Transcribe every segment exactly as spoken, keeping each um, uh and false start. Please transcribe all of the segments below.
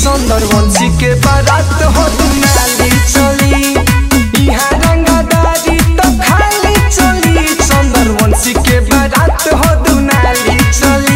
चंद्रवंशी के बारात हो दुनाली चली यहाँ रंगदारी तो खाली चली चंद्रवंशी के बारात हो दुनाली चली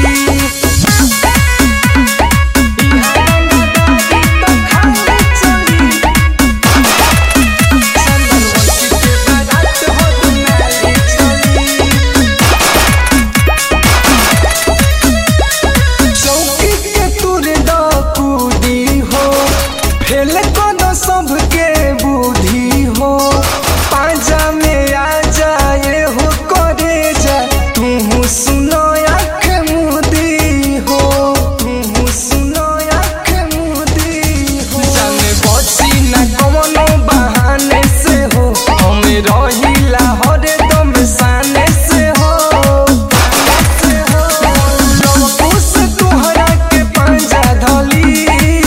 सबके बुद्धि हो पाजा में आ जाए हो करे जा तू सुनो आँख मुदी हो तू सुनो आँख मुदी हो जाने बची न कौनो बहाने से हो हमें रहिला हरे दम साने से हो से हो लवकुश तुहरा के पांजा धली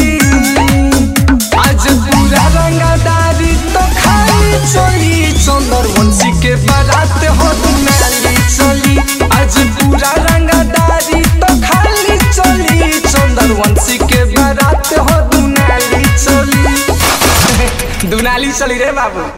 चंद्रवंशी के बारात हो दुनाली चली आज पूरा रंगदारी तो खाली चली चंद्रवंशी के बारात हो दुनाली चली दुनाली चली रे बाबू।